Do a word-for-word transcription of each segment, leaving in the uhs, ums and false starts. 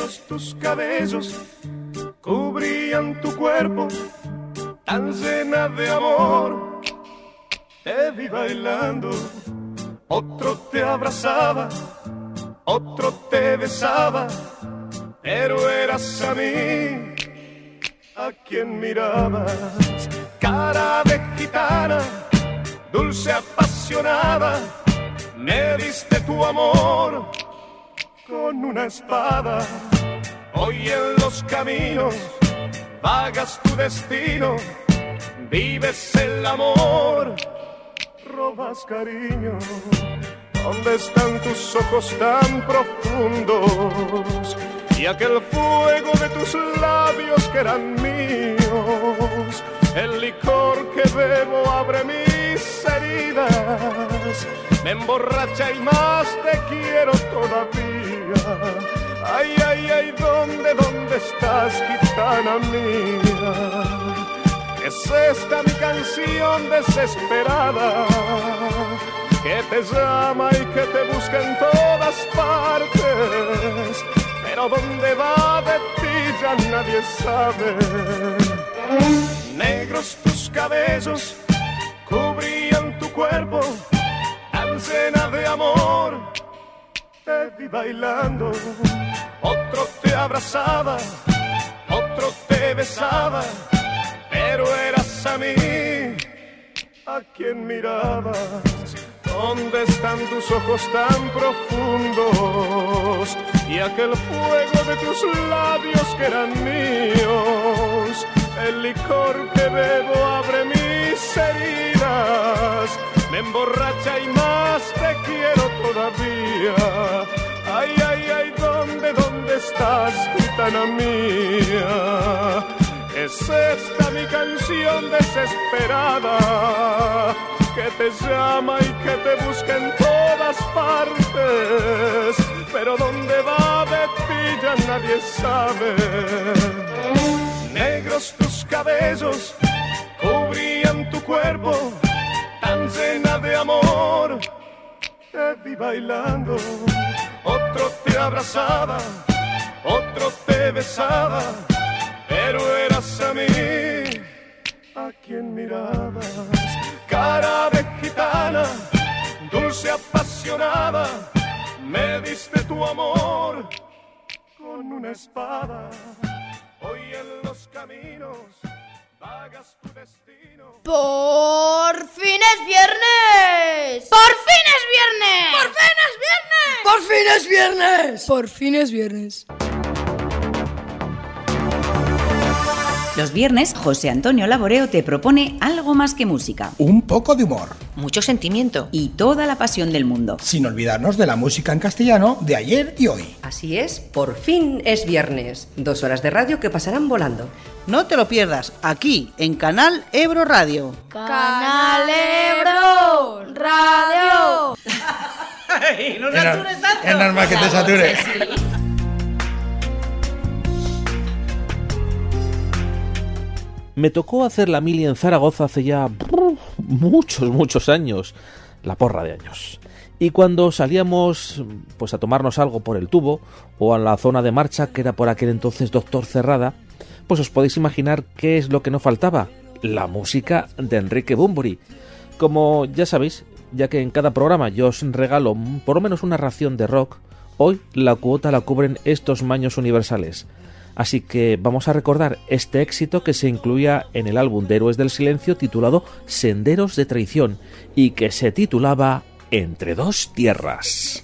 Negros tus cabellos cubrían tu cuerpo, tan llena de amor. Te vi bailando, otro te abrazaba, otro te besaba, pero eras a mí a quien mirabas. Cara de gitana, dulce apasionada, me diste tu amor con una espada. Hoy en los caminos vagas tu destino, vives el amor, robas cariño. ¿Dónde están tus ojos tan profundos y aquel fuego de tus labios que eran míos? El licor que bebo abre mis heridas, me emborracha y más te quiero todavía. Ay, ay, ay, ¿dónde, dónde estás, gitana mía? Es esta mi canción desesperada, que te llama y que te busca en todas partes, pero dónde va de ti ya nadie sabe. Negros tus cabellos cubrían tu cuerpo, tan llena de amor. Te vi bailando, otro te abrazaba, otro te besaba, pero eras a mí a quien mirabas. ¿Dónde están tus ojos tan profundos y aquel fuego de tus labios que eran míos? El licor que bebo abre mis heridas, me emborracha y más te quiero todavía. Ay, ay, ay, ¿dónde, dónde estás, gitana mía? Es esta mi canción desesperada, que te llama y que te busca en todas partes, pero dónde va de ti ya nadie sabe. Negros tus cabellos cubrían tu cuerpo, tan llena de amor. Te vi bailando, otro te abrazaba, otro te besaba, pero eras a mí a quien mirabas. Cara de gitana, dulce apasionada, me diste tu amor con una espada. Hoy en los caminos vagas tu destino. ¡Por fin es viernes! ¡Por fin es viernes! ¡Por fin es viernes! ¡Por fin es viernes! ¡Por fin es viernes! Los viernes, José Antonio Laboreo te propone algo más que música. Un poco de humor. Mucho sentimiento. Y toda la pasión del mundo. Sin olvidarnos de la música en castellano de ayer y hoy. Así es, por fin es viernes. Dos horas de radio que pasarán volando. No te lo pierdas, aquí, en Canal Ebro Radio. ¡Canal Ebro Radio! ¡Ay, no satures tanto! Es normal que te sature. Me tocó hacer la mili en Zaragoza hace ya muchos, muchos años, la porra de años. Y cuando salíamos pues a tomarnos algo por el tubo o a la zona de marcha, que era por aquel entonces Doctor Cerrada, pues os podéis imaginar qué es lo que no faltaba: la música de Enrique Bunbury. Como ya sabéis, ya que en cada programa yo os regalo por lo menos una ración de rock, hoy la cuota la cubren estos maños universales. Así que vamos a recordar este éxito que se incluía en el álbum de Héroes del Silencio titulado Senderos de Traición y que se titulaba Entre dos tierras.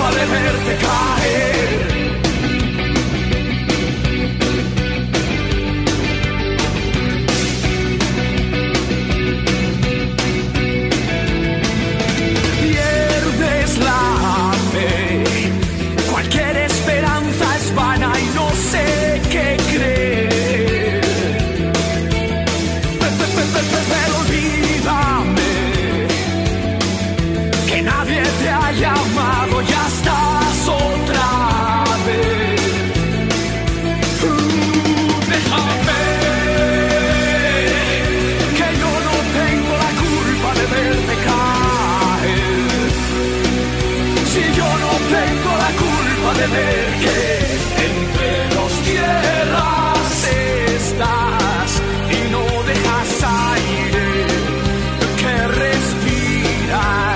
culpa de verte caer. Pierdes la fe, cualquier esperanza es vana y no sé qué creer. Pero olvídame que nadie te ha llamado, ya estás otra vez. Uh, déjame que yo no tengo la culpa de verte caer. Si yo no tengo la culpa de ver que entre dos tierras estás y no dejas aire que respirar.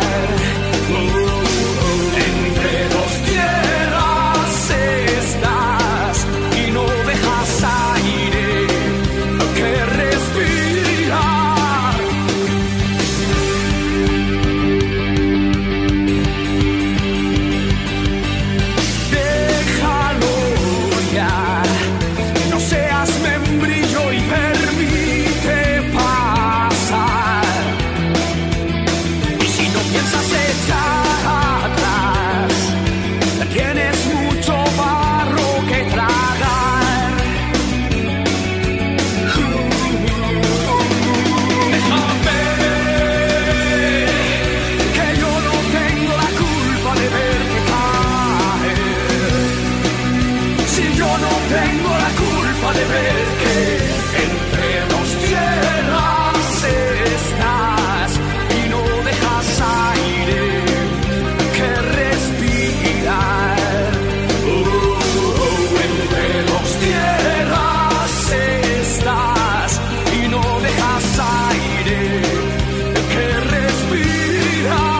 Entre dos tierras estás y no dejas aire que respirar. Déjalo ya, no seas membrillo y permite pasar. Y si no piensas echar atrás, tienes mucho barro que tragar. Déjame que yo no tengo la culpa de verte caer. Si yo no tengo la culpa de ver que entre dos tierras estás y no dejas aire que respirar. Oh, entre dos tierras estás y no dejas aire que respirar.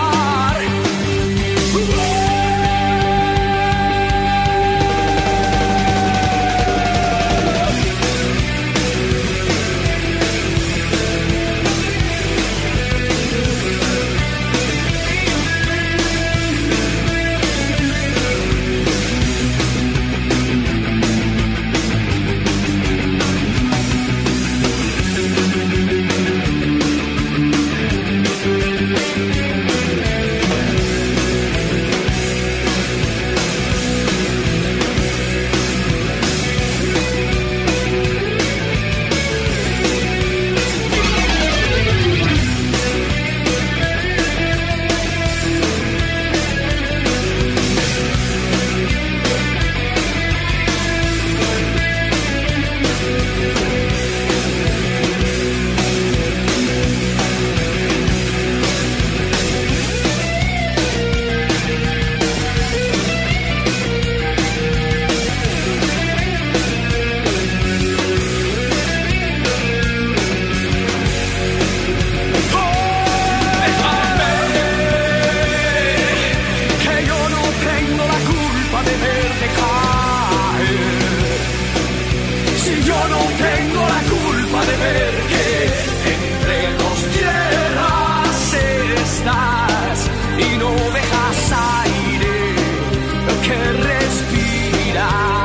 Que yo no tengo la culpa de verte caer. Si yo no tengo la culpa de ver que entre dos tierras estás y no dejas aire que respirar.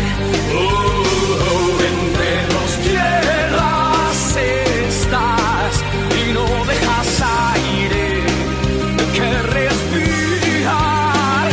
Oh, entre dos tierras estás y no dejas aire que respirar.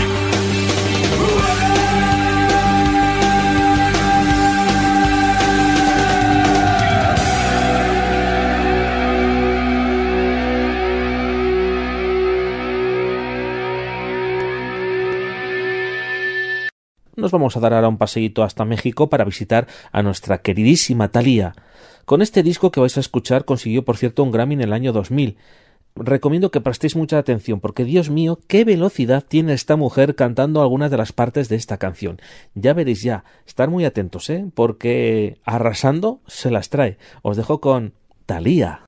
Nos vamos a dar ahora un paseíto hasta México para visitar a nuestra queridísima Thalía. Con este disco que vais a escuchar consiguió, por cierto, un Grammy en el año dos mil. Recomiendo que prestéis mucha atención porque, Dios mío, qué velocidad tiene esta mujer cantando algunas de las partes de esta canción. Ya veréis ya, estar muy atentos, ¿eh? Porque arrasando se las trae. Os dejo con Thalía.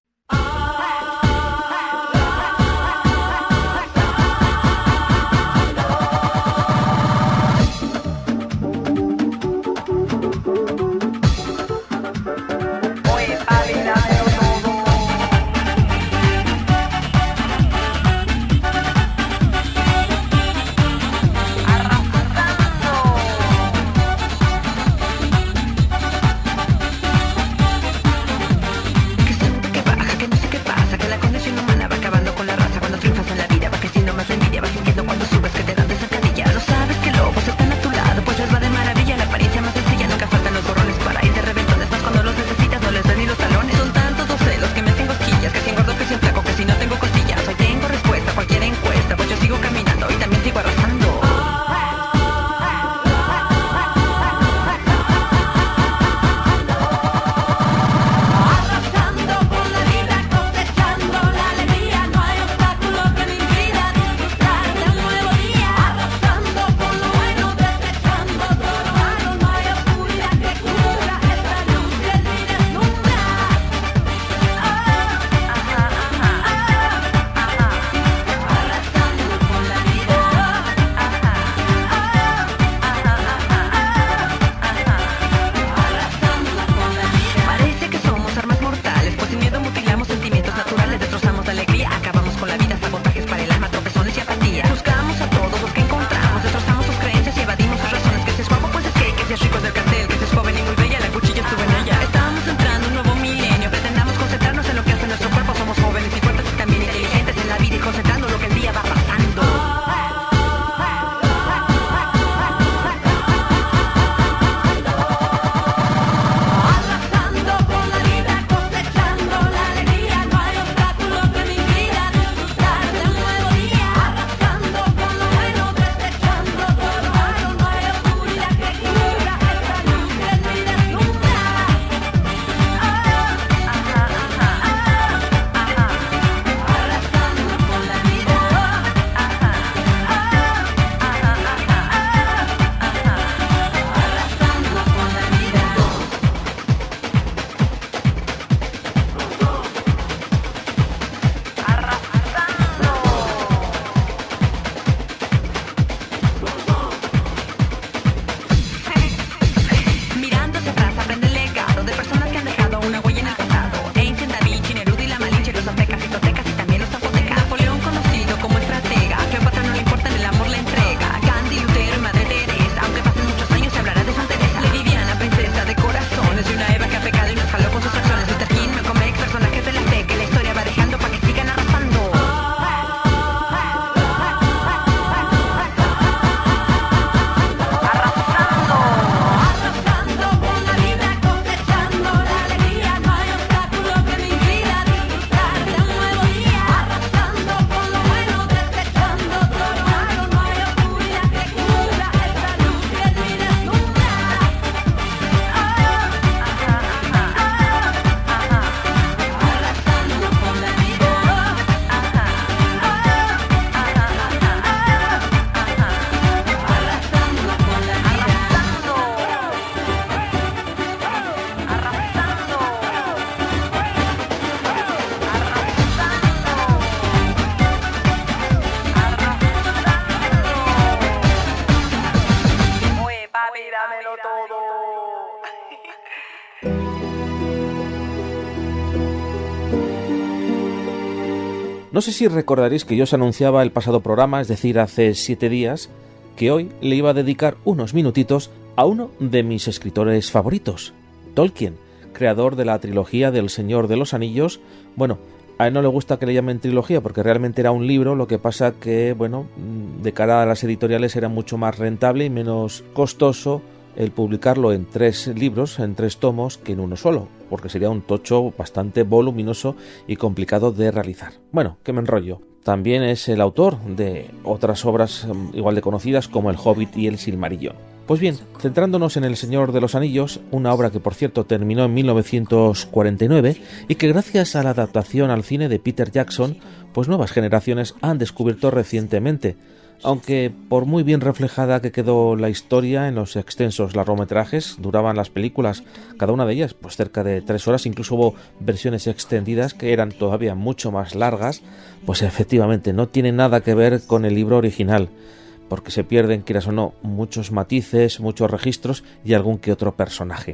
No sé si recordaréis que yo os anunciaba el pasado programa, es decir, hace siete días, que hoy le iba a dedicar unos minutitos a uno de mis escritores favoritos, Tolkien, creador de la trilogía del Señor de los Anillos. Bueno, a él no le gusta que le llamen trilogía porque realmente era un libro, lo que pasa que, bueno, de cara a las editoriales era mucho más rentable y menos costoso el publicarlo en tres libros, en tres tomos, que en uno solo, porque sería un tocho bastante voluminoso y complicado de realizar. Bueno, que me enrollo. También es el autor de otras obras igual de conocidas como El Hobbit y El Silmarillion. Pues bien, centrándonos en El Señor de los Anillos, una obra que por cierto terminó en mil novecientos cuarenta y nueve y que gracias a la adaptación al cine de Peter Jackson, pues nuevas generaciones han descubierto recientemente, aunque por muy bien reflejada que quedó la historia en los extensos largometrajes, duraban las películas, cada una de ellas pues cerca de tres horas, incluso hubo versiones extendidas que eran todavía mucho más largas, pues efectivamente no tiene nada que ver con el libro original, porque se pierden, quieras o no, muchos matices, muchos registros y algún que otro personaje.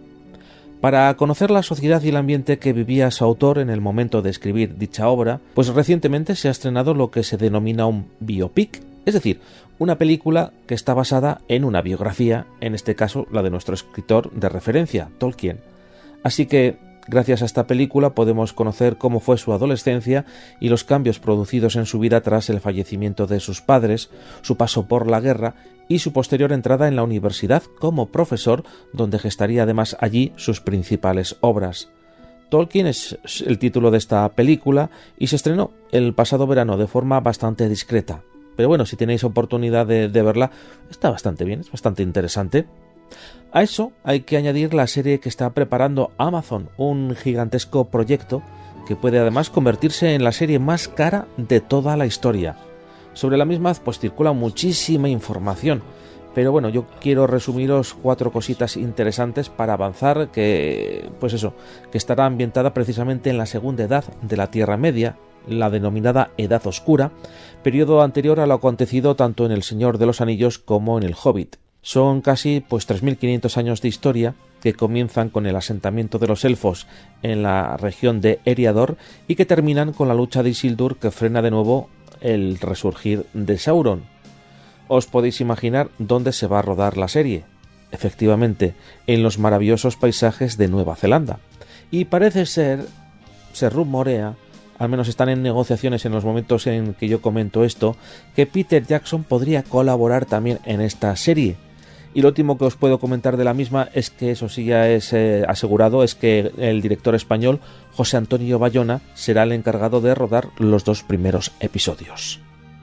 Para conocer la sociedad y el ambiente que vivía su autor en el momento de escribir dicha obra, pues recientemente se ha estrenado lo que se denomina un biopic, es decir, una película que está basada en una biografía, en este caso la de nuestro escritor de referencia, Tolkien. Así que, gracias a esta película podemos conocer cómo fue su adolescencia y los cambios producidos en su vida tras el fallecimiento de sus padres, su paso por la guerra y su posterior entrada en la universidad como profesor, donde gestaría además allí sus principales obras. Tolkien es el título de esta película y se estrenó el pasado verano de forma bastante discreta. Pero bueno, si tenéis oportunidad de, de verla, está bastante bien, es bastante interesante. A eso hay que añadir la serie que está preparando Amazon, un gigantesco proyecto que puede además convertirse en la serie más cara de toda la historia. Sobre la misma pues circula muchísima información, pero bueno, yo quiero resumiros cuatro cositas interesantes para avanzar, que pues eso, que estará ambientada precisamente en la segunda edad de la Tierra Media, la denominada Edad Oscura, periodo anterior a lo acontecido tanto en El Señor de los Anillos como en El Hobbit. Son casi pues tres mil quinientos años de historia que comienzan con el asentamiento de los elfos en la región de Eriador y que terminan con la lucha de Isildur, que frena de nuevo el resurgir de Sauron. Os podéis imaginar dónde se va a rodar la serie. Efectivamente, en los maravillosos paisajes de Nueva Zelanda. Y parece ser, se rumorea, al menos están en negociaciones en los momentos en que yo comento esto, que Peter Jackson podría colaborar también en esta serie. Y lo último que os puedo comentar de la misma es que eso sí ya es eh, asegurado, es que el director español José Antonio Bayona será el encargado de rodar los dos primeros episodios.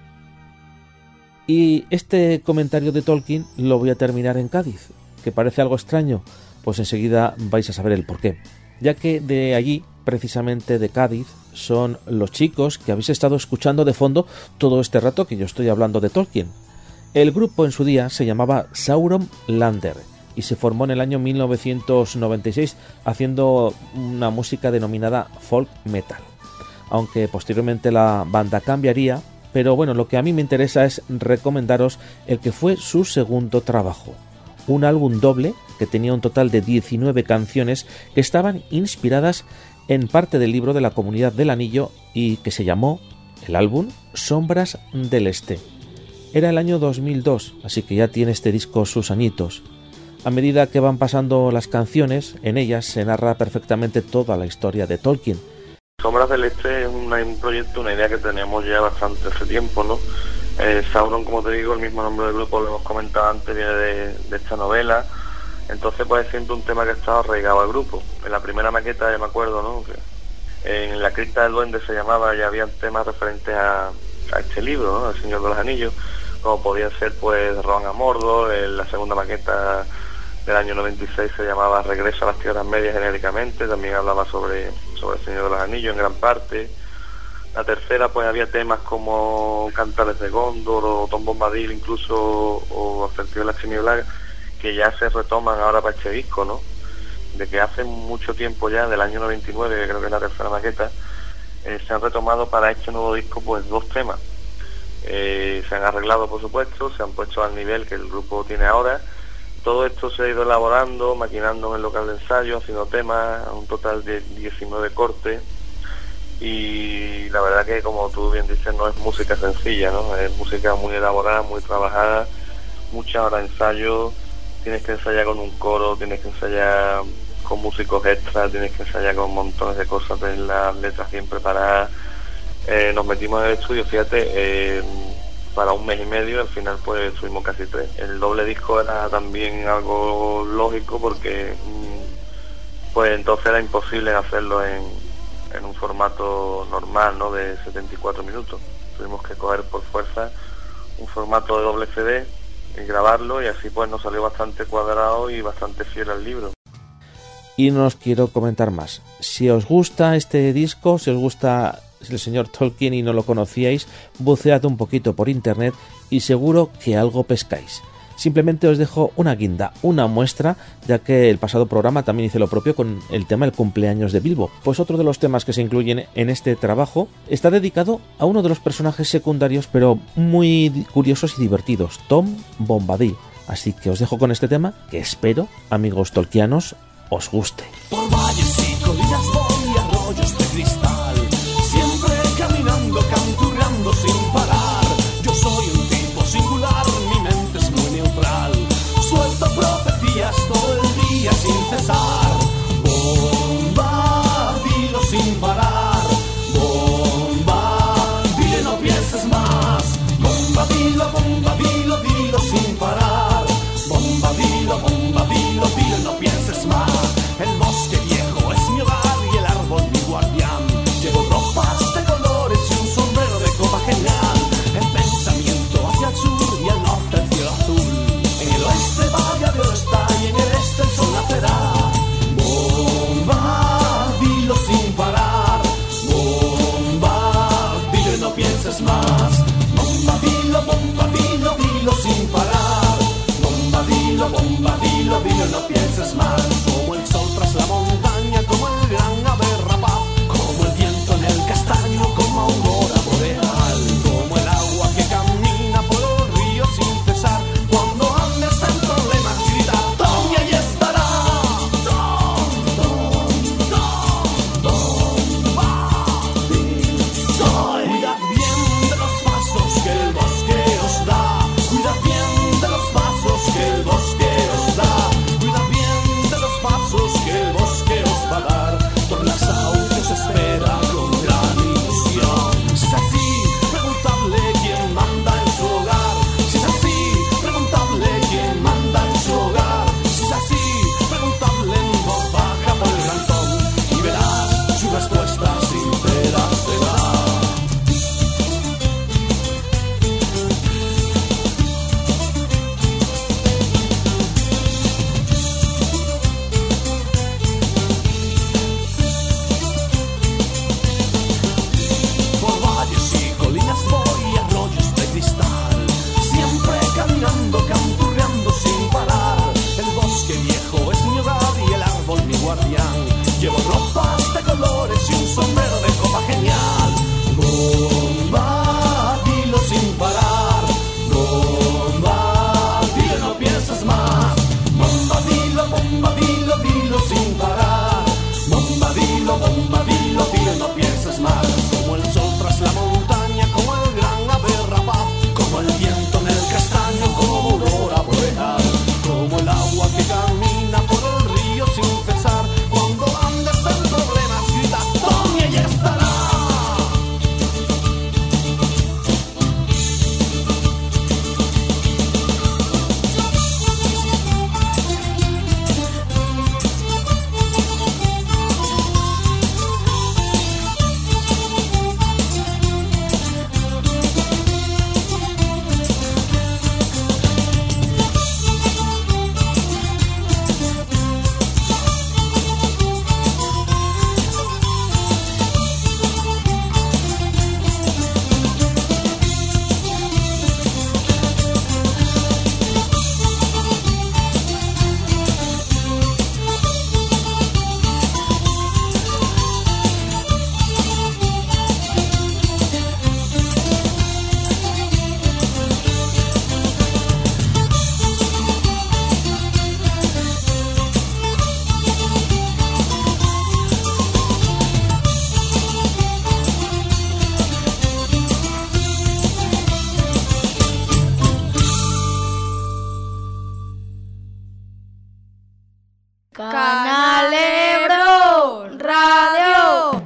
Y este comentario de Tolkien lo voy a terminar en Cádiz, que parece algo extraño, pues enseguida vais a saber el porqué, ya que de allí, precisamente de Cádiz, son los chicos que habéis estado escuchando de fondo todo este rato que yo estoy hablando de Tolkien. El grupo en su día se llamaba Sauron Lander y se formó en el año mil novecientos noventa y seis haciendo una música denominada folk metal, aunque posteriormente la banda cambiaría, pero bueno, lo que a mí me interesa es recomendaros el que fue su segundo trabajo, un álbum doble que tenía un total de diecinueve canciones que estaban inspiradas en parte del libro de la Comunidad del Anillo y que se llamó el álbum Sombras del Este. Era el año dos mil dos, así que ya tiene este disco sus añitos. A medida que van pasando las canciones, en ellas se narra perfectamente toda la historia de Tolkien. Sombras del Este es una, un proyecto, una idea que tenemos ya bastante hace tiempo, ¿no? Eh, Sauron, como te digo, el mismo nombre del grupo, lo hemos comentado antes, viene de, de esta novela. Entonces pues es siempre un tema que ha estado arraigado al grupo. En la primera maqueta, ya me acuerdo, ¿no? Que en La Cripta del Duende se llamaba, ya habían temas referentes a, a este libro, ¿no? El Señor de los Anillos, como podía ser pues Rohan a Mordor. En la segunda maqueta del año noventa y seis se llamaba Regreso a las Tierras Medias genéricamente, también hablaba sobre, sobre el Señor de los Anillos en gran parte. La tercera pues había temas como Cantares de Gondor o Tom Bombadil incluso, o Acertijo de las Tinieblas, que ya se retoman ahora para este disco, ¿no? De que hace mucho tiempo ya, del año noventa y nueve, que creo que es la tercera maqueta, eh, se han retomado para este nuevo disco pues dos temas. Eh, se han arreglado, por supuesto, se han puesto al nivel que el grupo tiene ahora. Todo esto se ha ido elaborando, maquinando en el local de ensayo, haciendo temas, un total de diecinueve cortes. y la verdad que, como tú bien dices, no es música sencilla, ¿no? Es música muy elaborada, muy trabajada, muchas horas de ensayo, tienes que ensayar con un coro, tienes que ensayar con músicos extras, tienes que ensayar con montones de cosas, tener las letras bien preparadas. Eh, nos metimos en el estudio, fíjate, eh, para un mes y medio, al final pues subimos casi tres. El doble disco era también algo lógico porque pues entonces era imposible hacerlo en, en un formato normal, ¿no?, de setenta y cuatro minutos. Tuvimos que coger por fuerza un formato de doble C D y grabarlo, y así pues nos salió bastante cuadrado y bastante fiel al libro. Y no os quiero comentar más. Si os gusta este disco, si os gusta el señor Tolkien y no lo conocíais, bucead un poquito por internet y seguro que algo pescáis. Simplemente os dejo una guinda, una muestra, ya que el pasado programa también hice lo propio con el tema del cumpleaños de Bilbo. Pues otro de los temas que se incluyen en este trabajo está dedicado a uno de los personajes secundarios, pero muy curiosos y divertidos, Tom Bombadil. Así que os dejo con este tema, que espero, amigos tolkianos, os guste. Por valles y colinas voy, arroyos de cristal, siempre caminando, canturreando sin parar. Yo soy un tipo singular, mi mente es muy neutral, suelto profecías todo el día sin cesar. Bomba, dilo sin parar, bomba, dile no pienses más. Bomba, dilo, bomba, dilo, dilo sin parar. Bomba, dilo, bomba, dilo, dilo no pienses más. El bosque viejo es mi hogar y el árbol mi guardián. Llevo ropas de colores y un sombrero de copa genial. El pensamiento hacia el sur y al norte el cielo azul. En el oeste Valle de Oro está y en el este el sol nacerá. Bomba, dilo sin parar. Bomba, dilo y no pienses más. Bomba, dilo, bomba, dilo, dilo sin parar. Bomba, dilo, bomba, dilo, dilo y no pienses más. Como el sol tras la montaña, como el gran ave rapaz, como el viento en el castaño, como aurora boreal, como el agua que camina por el río sin cesar. Cuando andes en problemas grita Tom y ahí estará. Tom, Tom, Tom, Bombadil soy. Cuidad bien de los pasos que el bosque os da. Cuidad bien de los pasos que el bosque os da. Cuidad bien Canal Ebro Radio.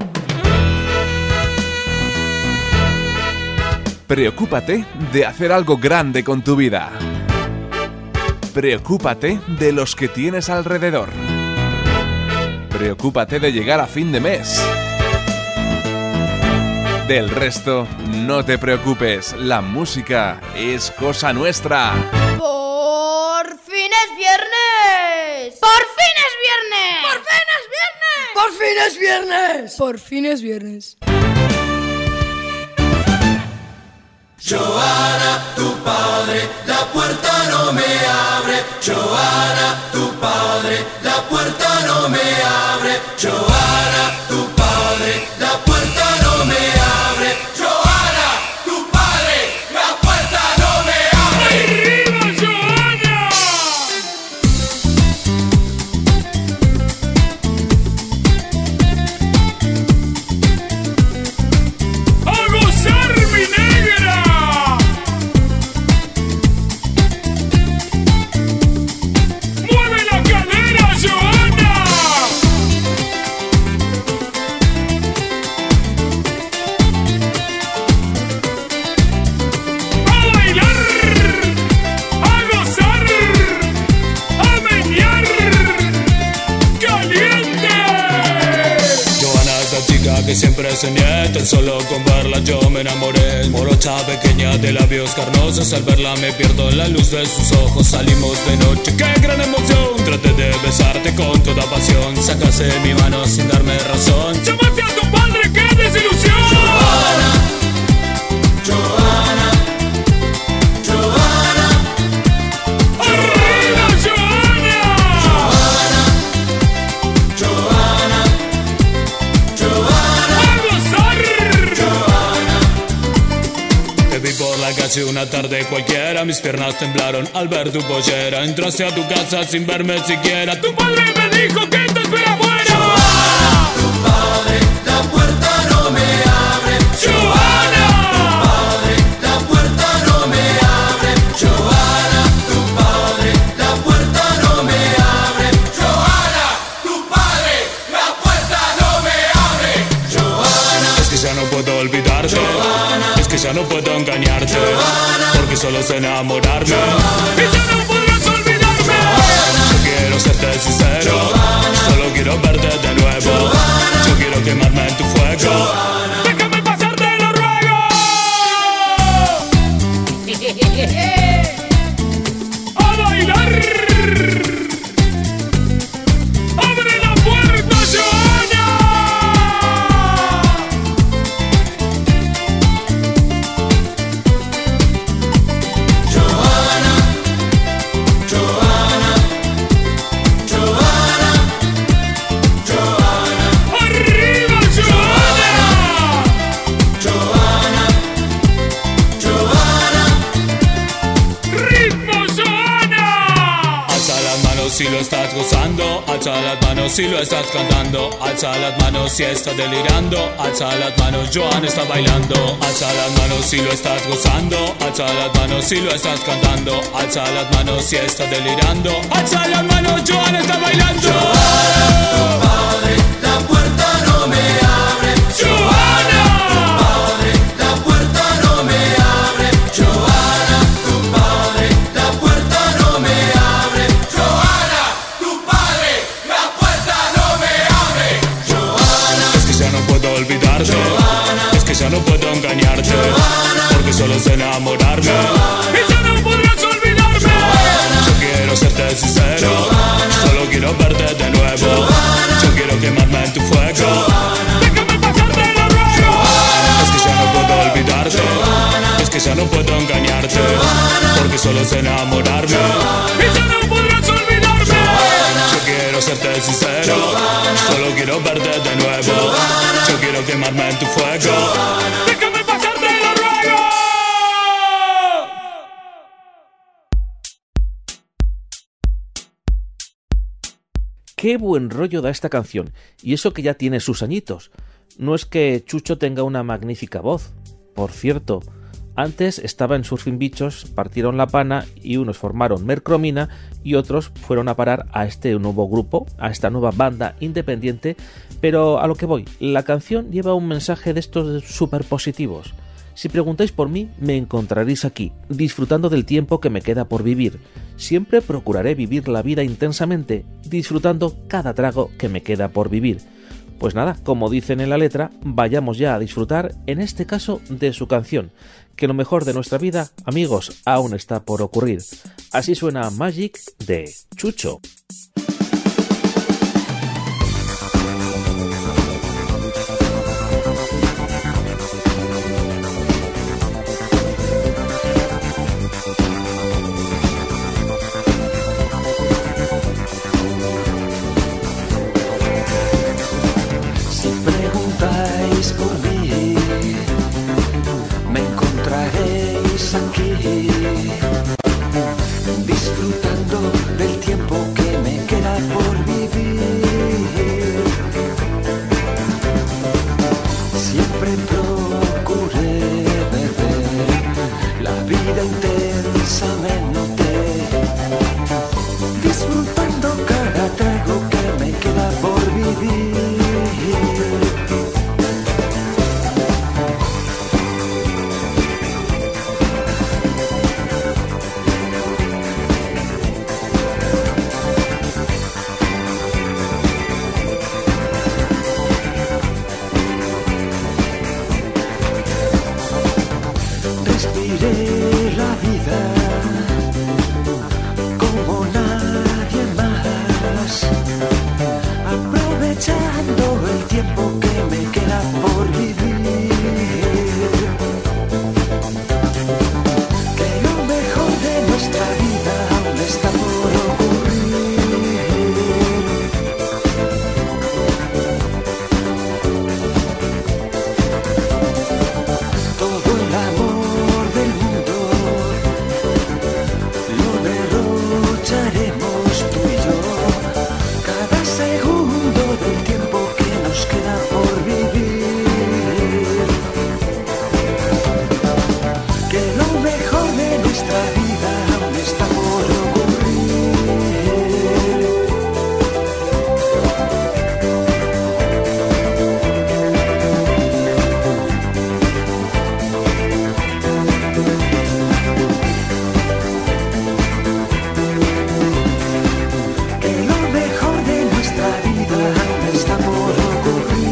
Preocúpate de hacer algo grande con tu vida. Preocúpate de los que tienes alrededor. Preocúpate de llegar a fin de mes. Del resto, no te preocupes. La música es cosa nuestra. Por fin es viernes. Por fin es viernes. Por fin es viernes. Por fin es viernes. Por fin es viernes. Joana, tu padre, la puerta no me abre. Joana, tu padre, la puerta no me abre. Joana, tu padre, la puerta no me abre. Joana, tu padre, la puerta no me abre. ¡Arriba, Joana! ¡A gozar, mi negra! Que siempre soñé, tan solo con verla yo me enamoré. Morocha pequeña de labios carnosos, al verla me pierdo en la luz de sus ojos. Salimos de noche, qué gran emoción. Traté de besarte con toda pasión, sacaste de mi mano sin darme razón. Llamaste a tu padre, qué desilusión. Joana, Joana, Joana. ¡Arriba, Joana! Joana, Joana, por la calle una tarde cualquiera, mis piernas temblaron al ver tu pollera. Entraste a tu casa sin verme siquiera. Tu padre me dijo que te espera afuera. Joana, tu padre, la puerta no me abre. Joana, tu padre, la puerta no me abre. Joana, tu padre, la puerta no me abre. Joana, tu padre, la puerta no me abre. Joana, es que ya no puedo olvidarte. Joana, es que ya no puedo engañarte, Joana, porque solo sé enamorarme, Joana, y ya no podrás olvidarme, Joana, yo quiero serte sincero, Joana, solo quiero verte de nuevo, Joana, yo quiero quemarme en tu fuego, Joana, déjame pasar, te lo ruego. ¡A bailar! ¡Abre la puerta, Joana! Si lo estás gozando, alza las manos si lo estás cantando, alza las manos si estás delirando, alza las manos, Joana está bailando, alza las manos si lo estás gozando, alza las manos si lo estás cantando, alza las manos si estás delirando, alza las manos, Joana está bailando. Joana, tu padre, la puerta no me abre. Joana, tu padre, la puerta no me abre. Joana, tu padre, la puerta no me abre. Joana, tu padre, la puerta no me abre. Joana, es que ya no puedo olvidarte, Joana, es que ya no puedo engañarte, Joana, porque solo sé enamorarme, Joana, y ya no podrás olvidarme, Joana, yo quiero serte sincero, Joana, solo quiero verte de nuevo, Joana, yo quiero quemarme en tu fuego, Joana, déjame pasar, te lo ruego, Joana, es que ya no puedo olvidarte, Joana, es que ya no puedo engañarte, Joana, porque solo sé enamorarme, Joana, y ya no podrás olvidarme, Joana, yo quiero serte sincero, Joana, solo quiero verte de nuevo, Joana, yo quiero quemarme en tu fuego, Joana, déjame pasar, te lo ruego. Qué buen rollo da esta canción, y eso que ya tiene sus añitos. No es que Chucho tenga una magnífica voz. Por cierto, Antes estaba en Surfing Bichos, partieron la pana y unos formaron Mercromina y otros fueron a parar a este nuevo grupo, a esta nueva banda independiente, pero a lo que voy, la canción lleva un mensaje de estos súper positivos. Si preguntáis por mí, me encontraréis aquí, disfrutando del tiempo que me queda por vivir. Siempre procuraré vivir la vida intensamente, disfrutando cada trago que me queda por vivir. Pues nada, como dicen en la letra, vayamos ya a disfrutar, en este caso, de su canción, que lo mejor de nuestra vida, amigos, aún está por ocurrir. Así suena Magic de Chucho. Por mí, me encontraréis aquí, disfrutando del tiempo que me queda por vivir. Siempre procuré beber la vida intensamente, disfrutando cada trago que me queda por vivir. Respiré la vida como nadie más, aprovechando el tiempo que me queda por vivir. Que lo mejor de nuestra vida aún está por ocurrir. Todo el amor del mundo lo derrocharemos tú y yo, cada segundo del tiempo que nos queda por vivir. Que lo mejor de nuestra vida aún está por ocurrir. Que lo mejor de nuestra vida aún está por ocurrir.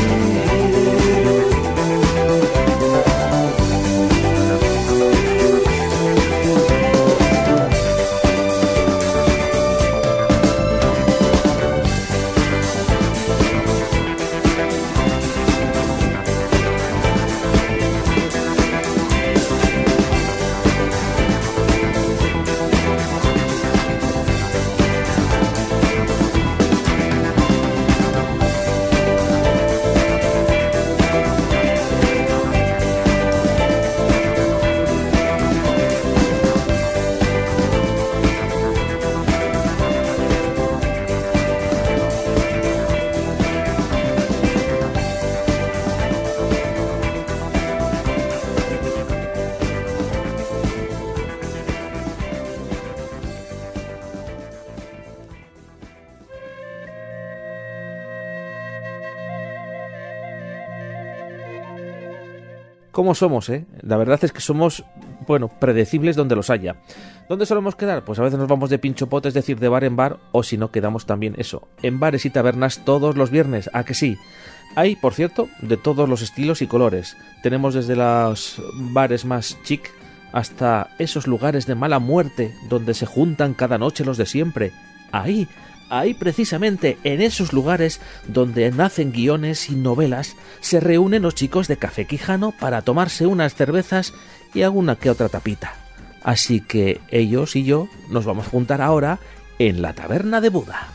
¿Cómo somos, eh? La verdad es que somos, bueno, predecibles donde los haya. ¿Dónde solemos quedar? Pues a veces nos vamos de pinchopote, es decir, de bar en bar, o si no, quedamos también eso, en bares y tabernas todos los viernes, ¿a que sí? Hay, por cierto, de todos los estilos y colores. Tenemos desde los bares más chic hasta esos lugares de mala muerte donde se juntan cada noche los de siempre. Ahí, ahí precisamente, en esos lugares donde nacen guiones y novelas, se reúnen los chicos de Café Quijano para tomarse unas cervezas y alguna que otra tapita. Así que ellos y yo nos vamos a juntar ahora en la Taberna de Buda.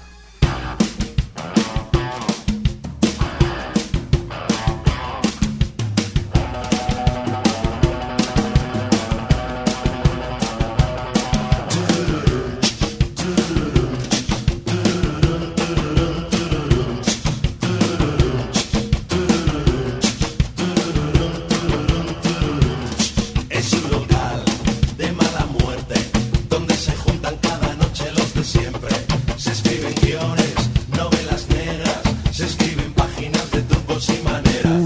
donde se juntan cada noche los de siempre. Se escriben guiones, novelas negras, se escriben páginas de trucos y maneras.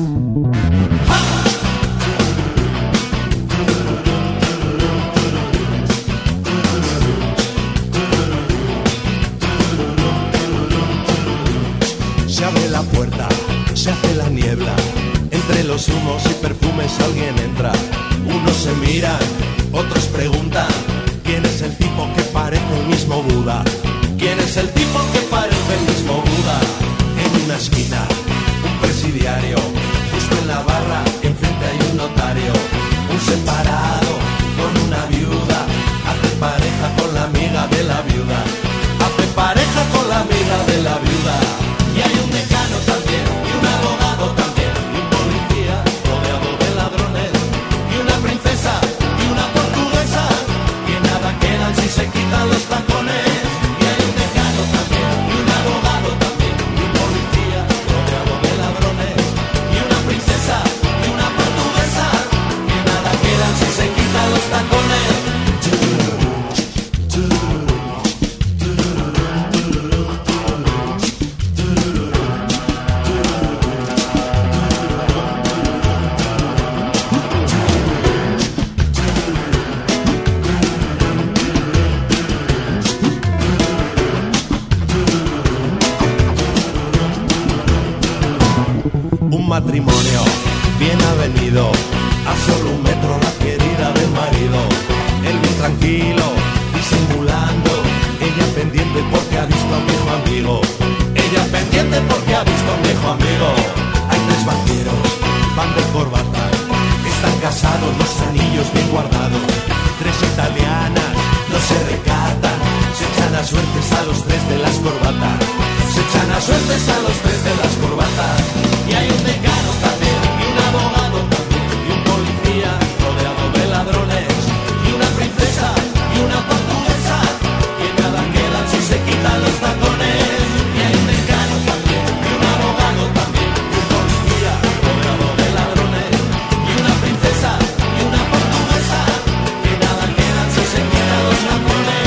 Se abre la puerta, se hace la niebla, entre los humos y perfumes alguien entra. Unos se miran, otros preguntan, ¿quién es el tipo que parece el mismo Buda? ¿Quién es el tipo que parece el mismo Buda? En una esquina, un presidiario, justo en la barra, enfrente hay un notario. Un separado con una viuda, hace pareja con la amiga de la viuda. Hace pareja con la amiga de la viuda. Y hay un decano también, y un abogado también, y un policía rodeado de ladrones, y una princesa, y una portuguesa, que nada quedan si se quitan los tacones. Y hay un decano también, y un abogado también, y un policía rodeado de ladrones, y una princesa, y una portuguesa, que nada quedan si se quitan los tacones. Un matrimonio bien avenido, a solo un metro la querida del marido. Él bien tranquilo, disimulando, ella pendiente porque ha visto a un viejo amigo. Ella pendiente porque ha visto a un viejo amigo. Hay tres banqueros, van de corbata, están casados, los anillos bien guardados. Tres italianas, no se recatan, se echan a suertes a los tres de las corbatas. Se echan a suertes a los tres de las corbatas. Y hay un decano también, y un abogado también, y un policía rodeado de ladrones, y una princesa, y una portuguesa, que nada quedan si se quitan los tacones. Y hay un decano también, y un abogado también, y un policía rodeado de ladrones, y una princesa, y una portuguesa, que nada quedan si se quitan los tacones.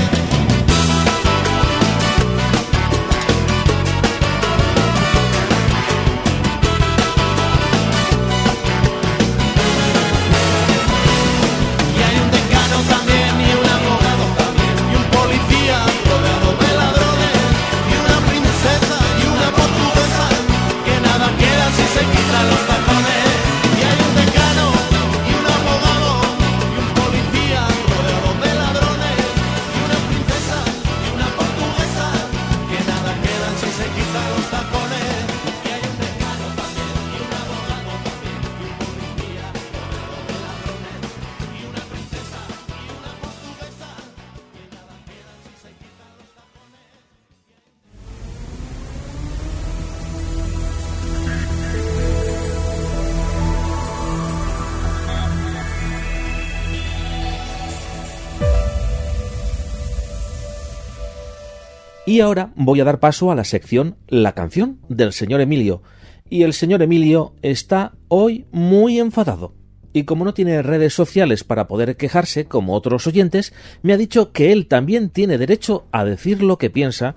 Y ahora voy a dar paso a la sección La canción del señor Emilio. Y el señor Emilio está hoy muy enfadado. Y como no tiene redes sociales para poder quejarse como otros oyentes, me ha dicho que él también tiene derecho a decir lo que piensa,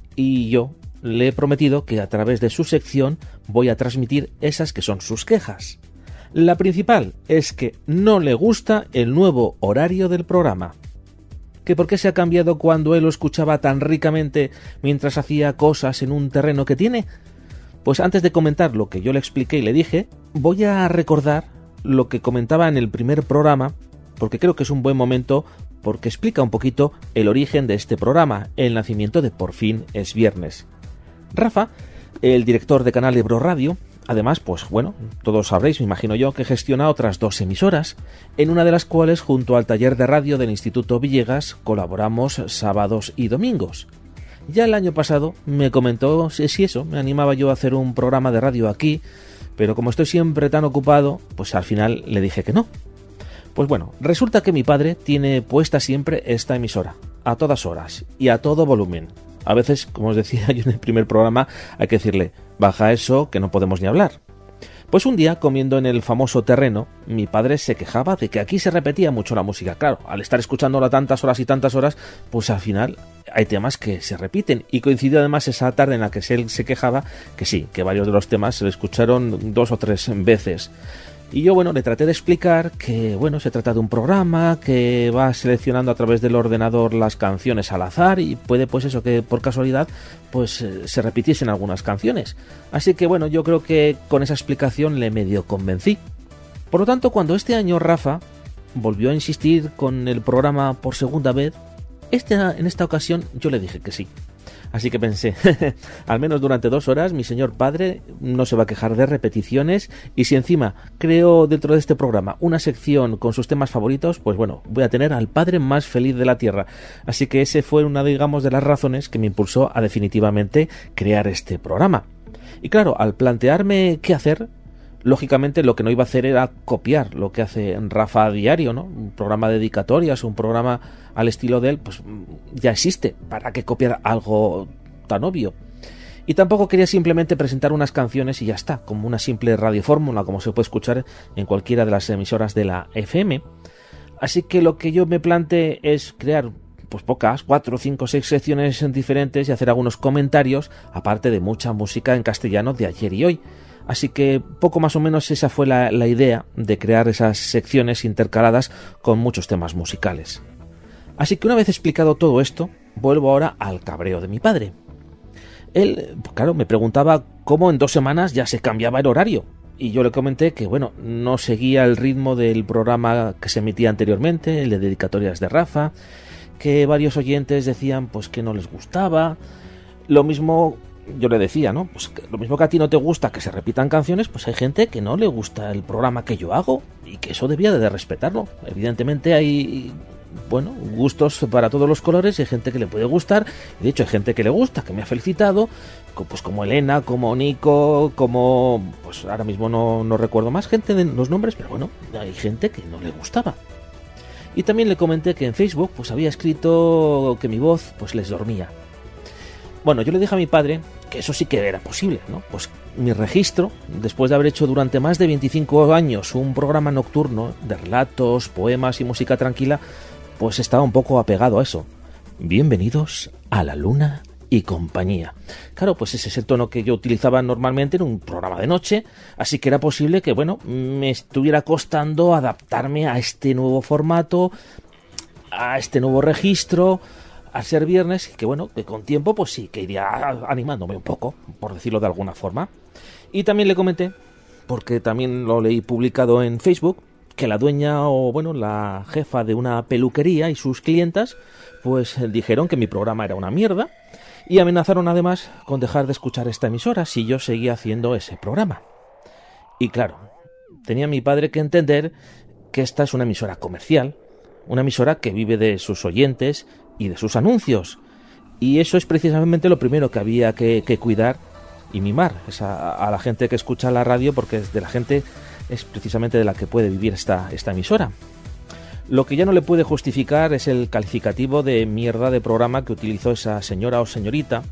y yo le he prometido que a través de su sección voy a transmitir esas que son sus quejas. La principal es que no le gusta el nuevo horario del programa. ¿Que por qué se ha cambiado cuando él lo escuchaba tan ricamente mientras hacía cosas en un terreno que tiene? Pues antes de comentar lo que yo le expliqué y le dije, voy a recordar lo que comentaba en el primer programa, porque creo que es un buen momento, porque explica un poquito el origen de este programa, el nacimiento de Por fin es viernes. Rafa, el director de Canal Ebro Radio, además, pues bueno, todos sabréis, me imagino yo, que gestiona otras dos emisoras, en una de las cuales, junto al taller de radio del Instituto Villegas, colaboramos sábados y domingos. Ya el año pasado me comentó si, si eso, me animaba yo a hacer un programa de radio aquí, pero como estoy siempre tan ocupado, pues al final le dije que no. Pues bueno, resulta que mi padre tiene puesta siempre esta emisora, a todas horas y a todo volumen. A veces, como os decía yo en el primer programa, hay que decirle, baja eso que no podemos ni hablar. Pues un día, comiendo en el famoso terreno, mi padre se quejaba de que aquí se repetía mucho la música. Claro, al estar escuchándola tantas horas y tantas horas, pues al final hay temas que se repiten. Y coincidió además esa tarde en la que él se quejaba que sí, que varios de los temas se le escucharon dos o tres veces. Y yo, bueno, le traté de explicar que, bueno, se trata de un programa que va seleccionando a través del ordenador las canciones al azar y puede, pues eso, que por casualidad, pues eh, se repitiesen algunas canciones. Así que, bueno, yo creo que con esa explicación le medio convencí. Por lo tanto, cuando este año Rafa volvió a insistir con el programa por segunda vez, este, en esta ocasión yo le dije que sí. Así que pensé, al menos durante dos horas mi señor padre no se va a quejar de repeticiones, y si encima creo dentro de este programa una sección con sus temas favoritos, pues bueno, voy a tener al padre más feliz de la tierra. Así que ese fue una, digamos, de las razones que me impulsó a definitivamente crear este programa. Y claro, al plantearme qué hacer, lógicamente lo que no iba a hacer era copiar lo que hace Rafa a diario, ¿no? Un programa de dedicatorias, un programa al estilo de él, pues ya existe. ¿Para qué copiar algo tan obvio? Y tampoco quería simplemente presentar unas canciones y ya está, como una simple radiofórmula, como se puede escuchar en cualquiera de las emisoras de la F M. Así que lo que yo me planteé es crear pues pocas, cuatro, cinco, seis secciones diferentes y hacer algunos comentarios, aparte de mucha música en castellano de ayer y hoy. Así que poco más o menos esa fue la, la idea de crear esas secciones intercaladas con muchos temas musicales. Así que una vez explicado todo esto, vuelvo ahora al cabreo de mi padre. Él, claro, me preguntaba cómo en dos semanas ya se cambiaba el horario. Y yo le comenté que, bueno, no seguía el ritmo del programa que se emitía anteriormente, el de dedicatorias de Rafa, que varios oyentes decían pues que no les gustaba. Lo mismo yo le decía, ¿no? Pues que lo mismo que a ti no te gusta que se repitan canciones, pues hay gente que no le gusta el programa que yo hago y que eso debía de respetarlo. Evidentemente hay, bueno, gustos para todos los colores y hay gente que le puede gustar. De hecho, hay gente que le gusta, que me ha felicitado, pues como Elena, como Nico, como... pues ahora mismo no, no recuerdo más gente de los nombres, pero bueno, hay gente que no le gustaba. Y también le comenté que en Facebook pues había escrito que mi voz pues les dormía. Bueno, yo le dije a mi padre que eso sí que era posible, ¿no? Pues mi registro, después de haber hecho durante más de veinticinco años un programa nocturno de relatos, poemas y música tranquila, pues estaba un poco apegado a eso. Bienvenidos a La Luna y compañía. Claro, pues ese es el tono que yo utilizaba normalmente en un programa de noche, así que era posible que, bueno, me estuviera costando adaptarme a este nuevo formato, a este nuevo registro, al ser viernes, que bueno, que con tiempo pues sí, que iría animándome un poco, por decirlo de alguna forma. Y también le comenté, porque también lo leí publicado en Facebook, que la dueña o bueno, la jefa de una peluquería y sus clientas, pues dijeron que mi programa era una mierda y amenazaron además con dejar de escuchar esta emisora si yo seguía haciendo ese programa. Y claro, tenía mi padre que entender que esta es una emisora comercial, una emisora que vive de sus oyentes y de sus anuncios, y eso es precisamente lo primero que había que, que cuidar y mimar, es a, a la gente que escucha la radio, porque es de la gente es precisamente de la que puede vivir esta, esta emisora. Lo que ya no le puede justificar es el calificativo de mierda de programa que utilizó esa señora o señorita,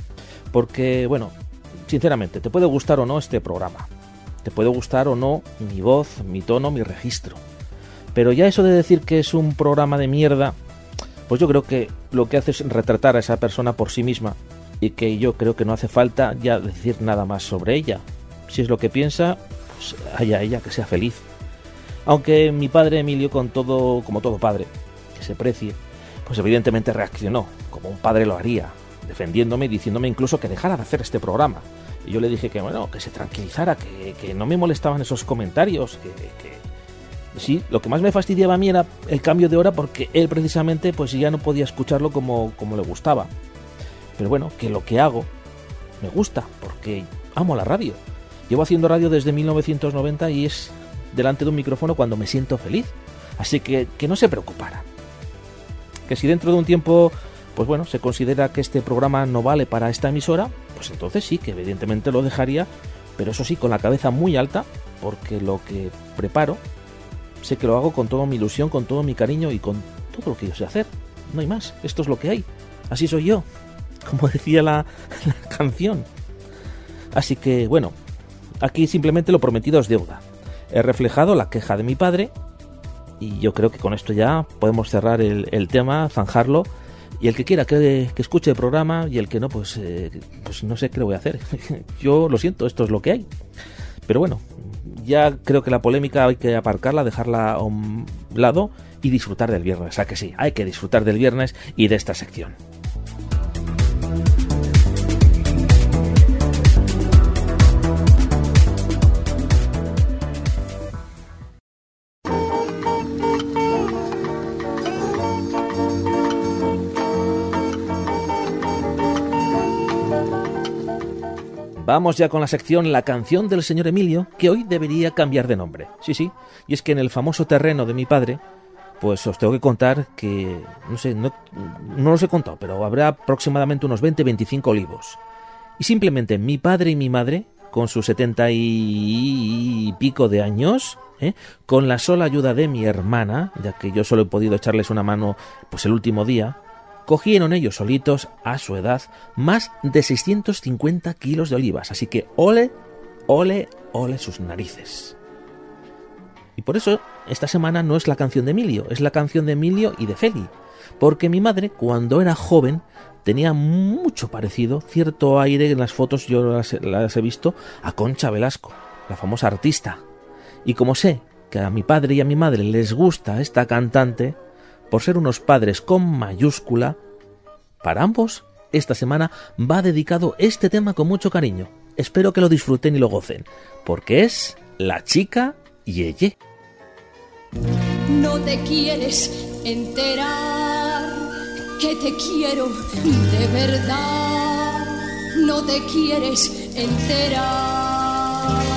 porque bueno, sinceramente, te puede gustar o no este programa, te puede gustar o no mi voz, mi tono, mi registro, pero ya eso de decir que es un programa de mierda, pues yo creo que lo que hace es retratar a esa persona por sí misma, y que yo creo que no hace falta ya decir nada más sobre ella. Si es lo que piensa, pues haya ella, que sea feliz. Aunque mi padre Emilio, con todo, como todo padre que se precie, pues evidentemente reaccionó, como un padre lo haría, defendiéndome y diciéndome incluso que dejara de hacer este programa. Y yo le dije que bueno, que se tranquilizara, que, que no me molestaban esos comentarios, que... que sí, lo que más me fastidiaba a mí era el cambio de hora, porque él precisamente pues ya no podía escucharlo como, como le gustaba. Pero bueno, que lo que hago me gusta, porque amo la radio. Llevo haciendo radio desde mil novecientos noventa y es delante de un micrófono cuando me siento feliz. Así que que no se preocupara. Que si dentro de un tiempo, pues bueno, se considera que este programa no vale para esta emisora, pues entonces sí, que evidentemente lo dejaría, pero eso sí, con la cabeza muy alta, porque lo que preparo sé que lo hago con toda mi ilusión, con todo mi cariño y con todo lo que yo sé hacer. No hay más, esto es lo que hay. Así soy yo, como decía la, la canción. Así que, bueno, aquí simplemente lo prometido es deuda. He reflejado la queja de mi padre y yo creo que con esto ya podemos cerrar el, el tema, zanjarlo. Y el que quiera que, que escuche el programa y el que no, pues, eh, pues no sé qué le voy a hacer. Yo lo siento, esto es lo que hay. Pero bueno, ya creo que la polémica hay que aparcarla, dejarla a un lado y disfrutar del viernes. ¿A que sí? Hay que disfrutar del viernes y de esta sección. Vamos ya con la sección La canción del señor Emilio, que hoy debería cambiar de nombre. Sí, sí, y es que en el famoso terreno de mi padre, pues os tengo que contar que, no sé, no, no los he contado, pero habrá aproximadamente unos veinte a veinticinco olivos. Y simplemente mi padre y mi madre, con sus setenta y pico de años, ¿eh? con la sola ayuda de mi hermana, ya que yo solo he podido echarles una mano pues el último día, cogieron ellos solitos, a su edad, más de seiscientos cincuenta kilos de olivas. Así que ole, ole, ole sus narices. Y por eso esta semana no es la canción de Emilio, es la canción de Emilio y de Feli. Porque mi madre, cuando era joven, tenía mucho parecido, cierto aire en las fotos, yo las, las he visto, a Concha Velasco, la famosa artista. Y como sé que a mi padre y a mi madre les gusta esta cantante, por ser unos padres con mayúscula, para ambos, esta semana va dedicado este tema con mucho cariño. Espero que lo disfruten y lo gocen, porque es La chica Yeye. No te quieres enterar que te quiero de verdad. No te quieres enterar.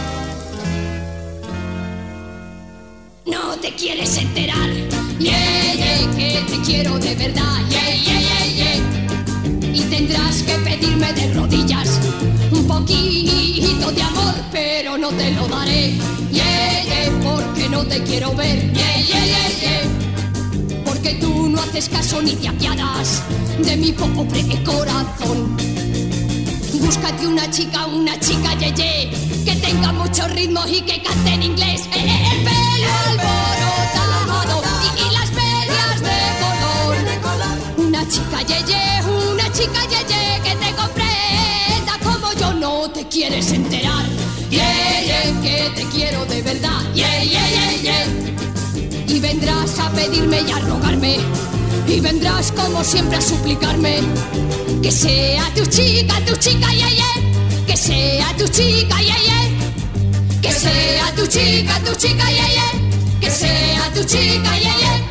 No te quieres enterar. Yeah, yeah, que te quiero de verdad. Yeah, yeah, yeah, yeah. Y tendrás que pedirme de rodillas un poquito de amor, pero no te lo daré. Yeah, yeah, porque no te quiero ver. Yeah, yeah, yeah, yeah. Porque tú no haces caso ni te apiadas de mi pobre corazón. Búscate una chica, una chica yeye, que tenga muchos ritmos y que cante en inglés. Eh, eh, el pelo alborotado y, y las medias de color. Una chica yeye, una chica yeye, que te comprenda como yo. No te quieres enterar. Yeah, yeah, que te quiero de verdad. Yeah, yeah, yeah, yeah. Y vendrás a pedirme y a rogarme, y vendrás como siempre a suplicarme que sea tu chica, tu chica, yeah, yeah. Que sea tu chica, yeah, yeah. Que sea tu chica, tu chica, yeah, yeah. Que sea tu chica, yeah, yeah.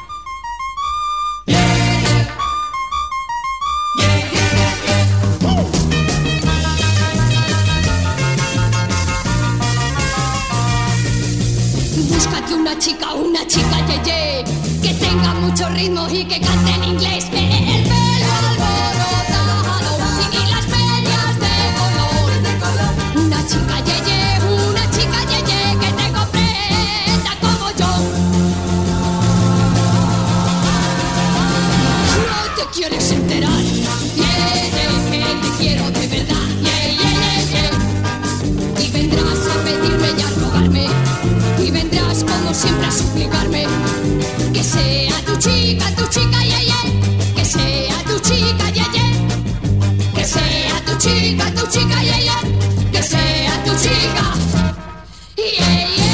Búscate una chica, una chica, ye, ye, que tenga mucho ritmo y que cante en inglés. Eh, eh, el pelo alborotado y, y las medias de color. Una chica, ye, ye, una chica, ye, ye, que te comprenda como yo. No te quieres enterar. Yeah, yeah, que te quiero de verdad. Yeah, yeah, yeah, yeah. Y vendrás a pedirme y a rogarme, y vendrás como siempre a suplicarme que sea tu chica, tu chica, yeah, yeah. Que sea tu chica, yeah, yeah. Que sea tu chica, tu chica, yeah, yeah. Que sea tu chica, yeah, yeah.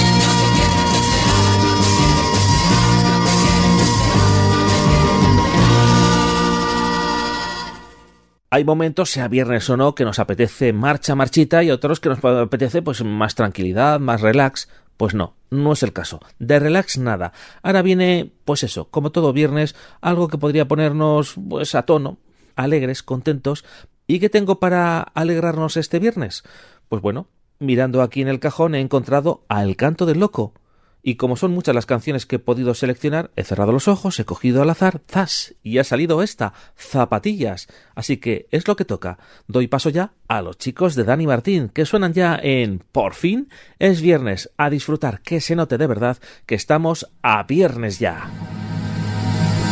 Hay momentos, sea viernes o no, que nos apetece marcha, marchita, y otros que nos apetece pues más tranquilidad, más relax. Pues no, no es el caso. De relax nada. Ahora viene, pues eso, como todo viernes, algo que podría ponernos pues a tono, alegres, contentos. ¿Y qué tengo para alegrarnos este viernes? Pues bueno, mirando aquí en el cajón he encontrado Al canto del loco. Y como son muchas las canciones que he podido seleccionar, he cerrado los ojos, he cogido al azar, ¡zas! Y ha salido esta, Zapatillas. Así que es lo que toca. Doy paso ya a los chicos de Dani Martín, que suenan ya en Por fin es viernes. A disfrutar, que se note de verdad que estamos a viernes ya.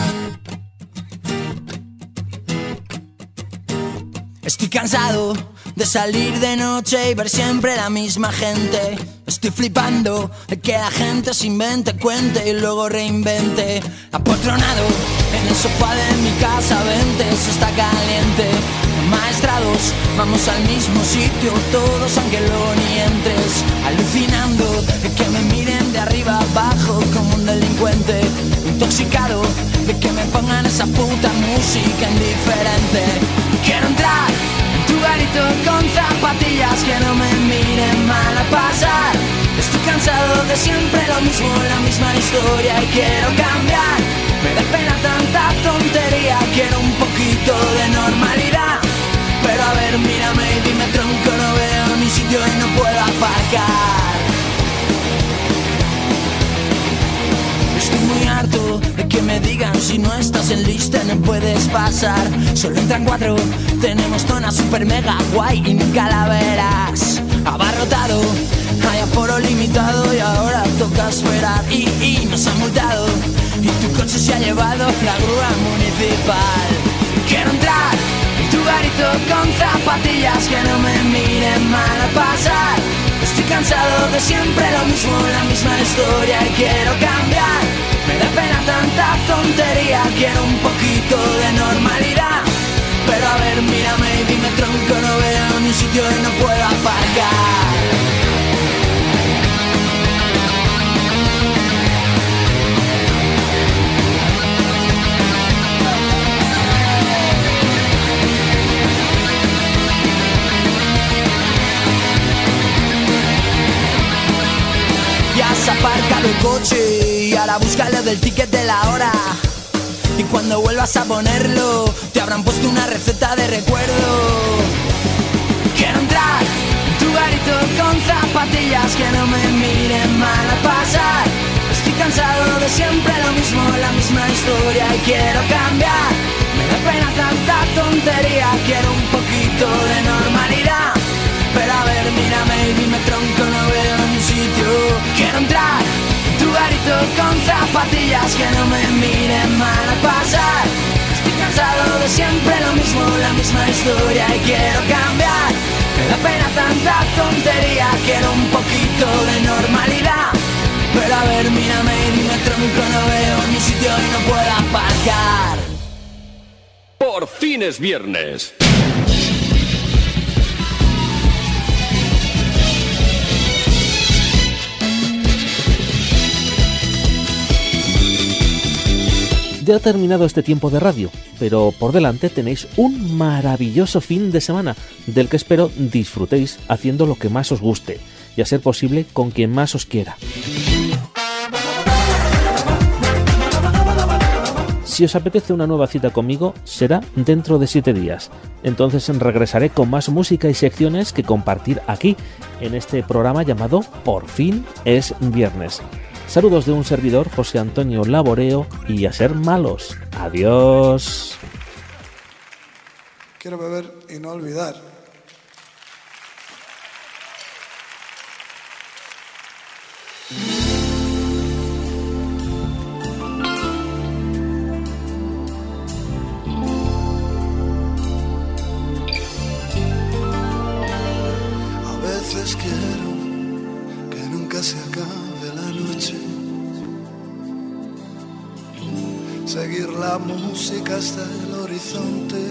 Estoy cansado de salir de noche y ver siempre la misma gente. Estoy flipando de que la gente se invente, cuente y luego reinvente. Apotronado en el sofá de mi casa, vente, eso está caliente. Maestrados, vamos al mismo sitio, todos aunque luego ni entres. Alucinando de que me miren de arriba abajo como un delincuente. Intoxicado de que me pongan esa puta música indiferente. Quiero entrar en tu garito con zapatillas, que no me miren mal a pasar. Estoy cansado de siempre lo mismo, la misma historia y quiero cambiar. Me da pena tanta tontería, quiero un poquito de normalidad. Pero a ver, mírame y dime tronco, no veo ni sitio y no puedo aparcar. Estoy muy harto de que me digan si no estás en lista no puedes pasar. Solo entran cuatro, tenemos zona super mega guay y ni calaveras. Abarrotado, hay aforo limitado y ahora toca esperar. Y, y nos han multado y tu coche se ha llevado la grúa municipal. Quiero entrar en tu garito con zapatillas, que no me miren mal a pasar. Estoy cansado de siempre lo mismo, la misma historia y quiero cambiar. Me da pena tanta tontería, quiero un poquito de normalidad. Pero a ver, mírame y dime tronco, no veo ni sitio y no puedo aparcar. Ya has aparcado el coche y ahora búscalo del ticket de la hora. Y cuando vuelvas a ponerlo, te habrán puesto una receta de recuerdo. Quiero entrar en tu garito con zapatillas, que no me miren mal a pasar. Estoy cansado de siempre lo mismo, la misma historia y quiero cambiar. Me da pena tanta tontería, quiero un poquito de normalidad. Pero a ver, mírame y dime tronco, no veo ni sitio. Quiero entrar en tu garito con zapatillas, que no me miren mal a pasar. Estoy cansado de siempre lo mismo, la misma historia y quiero cambiar. Me da pena tanta tontería, quiero un poquito de normalidad. Pero a ver, mírame y dime tronco, no veo ni sitio y no puedo aparcar. Por fin es viernes. Ya ha terminado este tiempo de radio, pero por delante tenéis un maravilloso fin de semana, del que espero disfrutéis haciendo lo que más os guste, y a ser posible con quien más os quiera. Si os apetece una nueva cita conmigo, será dentro de siete días. Entonces regresaré con más música y secciones que compartir aquí, en este programa llamado Por fin es viernes. Saludos de un servidor, José Antonio Laboreo, y a ser malos. Adiós. Quiero beber y no olvidar. A veces quiero que nunca se acabe la noche, seguir la música hasta el horizonte.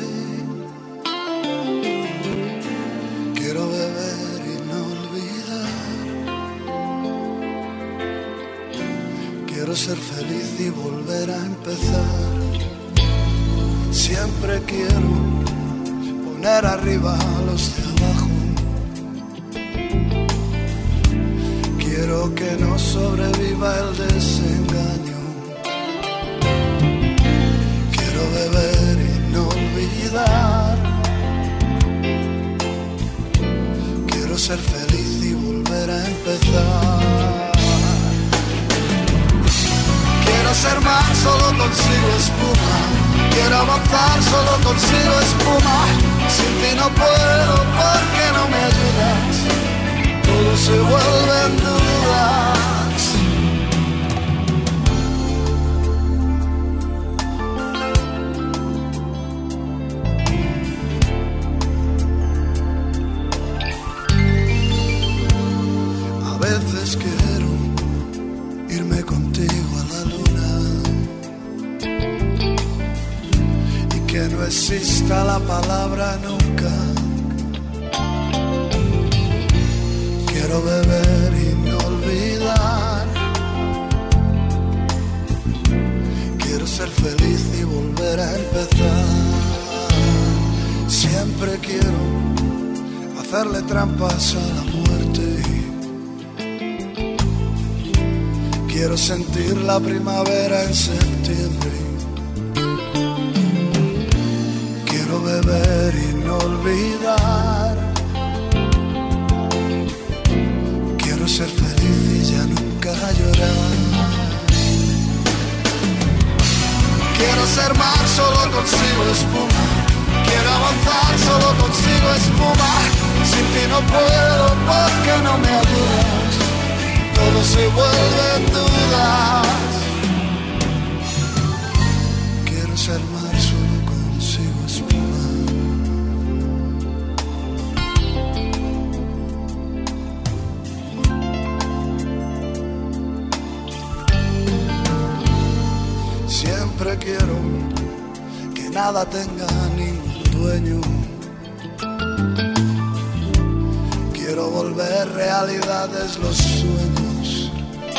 Quiero beber y no olvidar. Quiero ser feliz y volver a empezar. Siempre quiero poner arriba a los de abajo. Quiero que no sobreviva el desengaño. Quiero beber y no olvidar. Quiero ser feliz y volver a empezar. Quiero ser mar, solo consigo espuma. Quiero avanzar, solo consigo espuma. Sin ti no puedo porque no me ayudas. Todo se vuelve en dudas. que no exista la palabra nunca. Quiero beber y no olvidar. Quiero ser feliz y volver a empezar. Siempre quiero hacerle trampas a la muerte. Quiero sentir la primavera en septiembre. Quiero beber y no olvidar. Quiero ser feliz y ya nunca llorar. Quiero ser mar, solo consigo espuma. Quiero avanzar, solo consigo espuma. Sin ti no puedo porque no me ayudas. Todo se vuelve en dudas. Quiero ser mar, solo consigo espuma. Siempre quiero que nada tenga ningún dueño. Quiero volver realidades los sueños.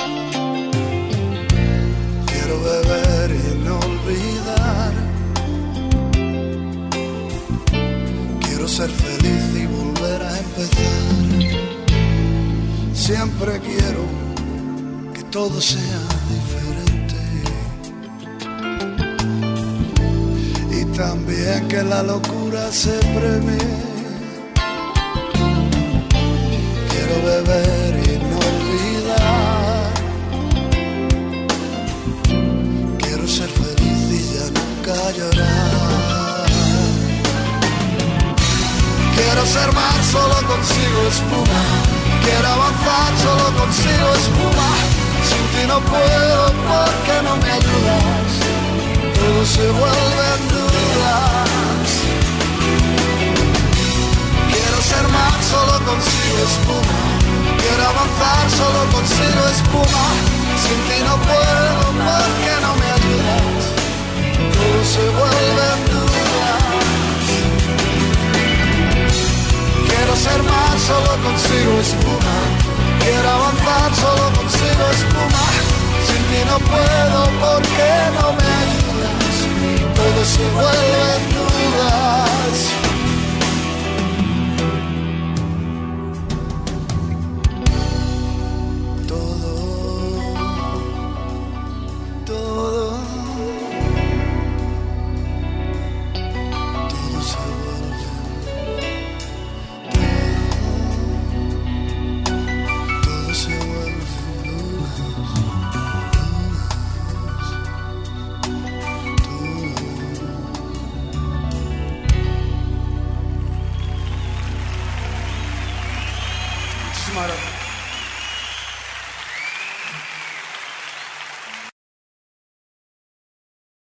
Quiero beber y no olvidar. Quiero ser feliz y volver a empezar. Siempre quiero que todo sea diferente. Y también que la locura se premie. Quiero beber y no olvidar. Quiero ser feliz y ya nunca llorar. Quiero ser mar, solo consigo espuma. Quiero avanzar, solo consigo espuma. Sin ti no puedo porque no me ayudas. Todo se vuelve en dudas. Quiero ser mar, solo consigo espuma. Quiero avanzar, solo consigo espuma. Sin ti no puedo porque no me ayudas. Todo se vuelve en dudas. Quiero ser mar, solo consigo espuma. Quiero avanzar, solo consigo espuma. Sin ti no puedo porque no me ayudas. Todo se vuelve en dudas. Muchísimas gracias.